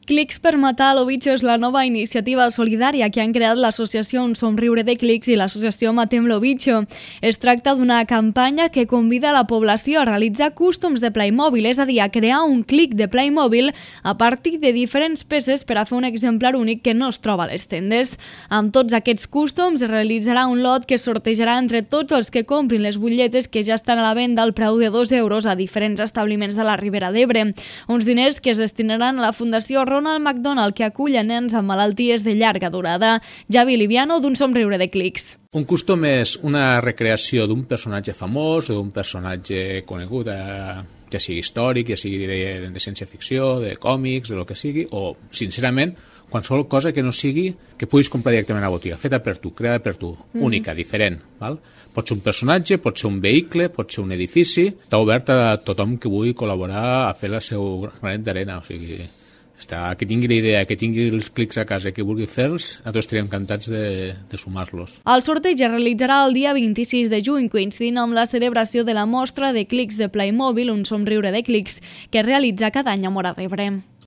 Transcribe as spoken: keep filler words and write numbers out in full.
Clics per matar lo bitxo és la nova iniciativa solidària que han creat l'associació Un somriure de clics i l'associació Matem lo bitxo. Es tracta d'una campanya que convida la població a realitzar cústoms de Playmobil, és a dir, a crear un clic de Playmobil a partir de diferents peces per a fer un exemplar únic que no es troba a les tendes. Amb tots aquests cústoms es realitzarà un lot que sortejarà entre tots els que comprin les butlletes que ja estan a la venda al preu de dos euros a diferents establiments de la Ribera d'Ebre. Uns diners que es destinaran a la Fundació Ronald McDonald, que acull a nens amb malalties de llarga durada. Javi Liviano, d'Un somriure de clics. Un custom és una recreació d'un personatge famós o d'un personatge conegut, eh, ja sigui històric, ja sigui de, de ciència-ficció, de còmics, de lo que sigui, o, sincerament, qualsevol cosa que no sigui que puguis comprar directament a la botiga, feta per tu, creada per tu, mm. única, diferent. Val? Pot ser un personatge, pot ser un vehicle, pot ser un edifici. Està obert a tothom que vulgui col·laborar a fer el seu granet d'arena, o sigui... Està, que tingui la idea, que tingui els clics a casa, que vulgui fer-los, nosaltres estaríem encantats de, de sumar-los. El sorteig es realitzarà el dia vint-i-sis de juny, coincidint amb la celebració de la mostra de clics de Playmobil, Un somriure de clics, que es realitza cada any a Móra d'Ebre.